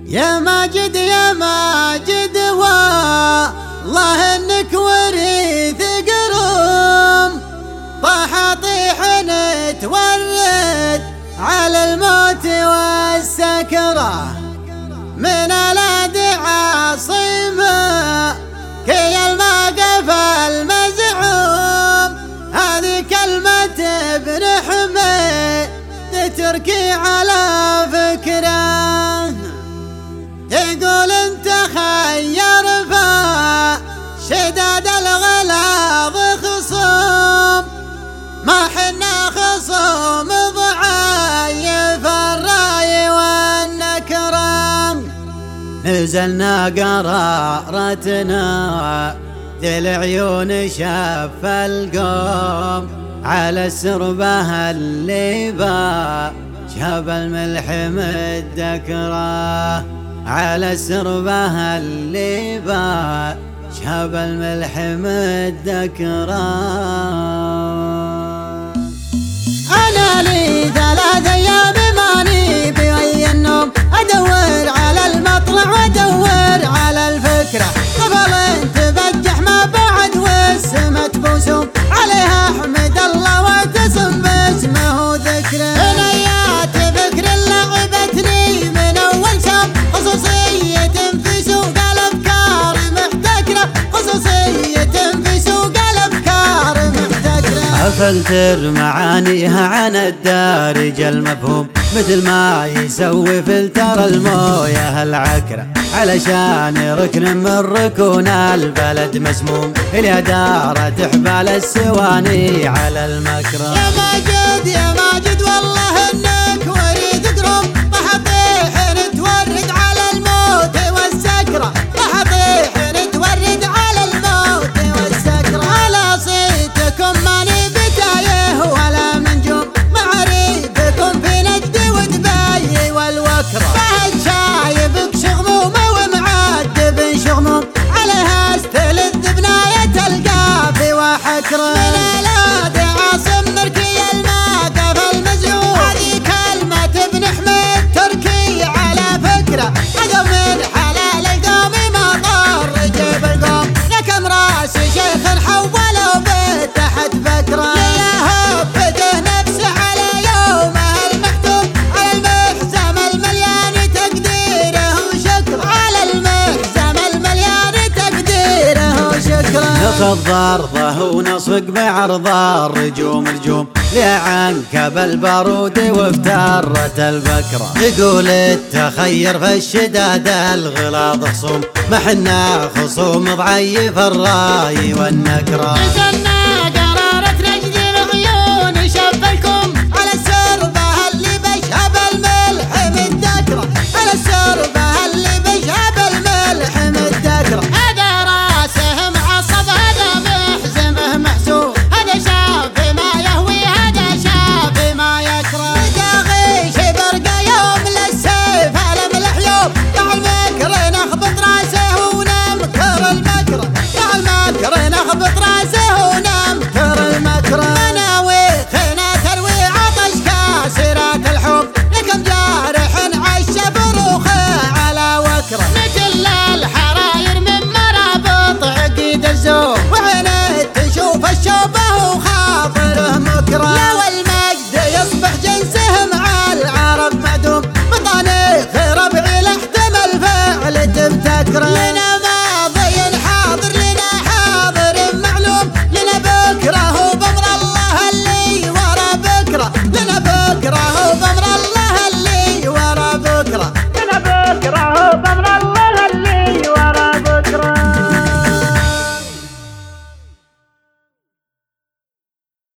يا ماجد يا ماجد والله انك وريث قروم، طاح طيح نتورد على الموت والسكرة، من الاد عاصمة كي الموقف المزعوم. هذه كلمة ابن حميد تتركي على فكره، يقول انت خير فشداد الغلاظ خصوم، ما حنا خصوم ضعايف الراي والنكرم. نزلنا قرارتنا العيون شاف القوم، على السربة اللي با شاب الملح مدكره، على السربة اللي با شاب الملح مدكره. أنا لي 3 أيام ماني بغي النوم، أدور على المطلع وأدور على الفكرة، قبل تبجح ما بعد والسما تبوسوم، عليها أحمد الله وتسم باسمه ذكره. بنيات فكر لعبتني من أول شام، خصوصية في سوق الأفكار محتكرة، خصوصية في سوق الأفكار محتكرة. أفلتر معانيها عن الدارج المفهوم، مثل ما يسوي فلتر المويه العكرة، علشان ركن من ركون البلد مسموم، الإدارة تحبال السواني على المكره. يا ماجد يا ماجد والله انك وريث قروم، طاح طيح نتورد على الموت والسكرة، طاح طيح نتورد على الموت والسكرة. على صيتكم ماني بتايه ولا منجوم، معرفتكم في ندي ودبي والوكرة، بعد شايفك شغمومة ومعدب شغموم، عليها استلذ بناية القافي وحكرة. من الاد عاصم مركي الموقف المزعوم، هذه كلمة ابن حميد تركي على فكرة، عقب من حلال القوم ما ضر جيب القوم، لكم راس شيخ حولوا بيت تحت فكرة. ليهبته نفسه على يومه المحتوم، على المحزم المليان تقديره وشكره، على المحزم المليان تقديره وشكره. نخض ضربه ونصفق بعرض الرجوم رجوم، لعنكب البارود وافترت البكرة، يقول التخير في الشداد الغلاظ خصوم، ما حنا خصوم ضعيف الراي والنكرة.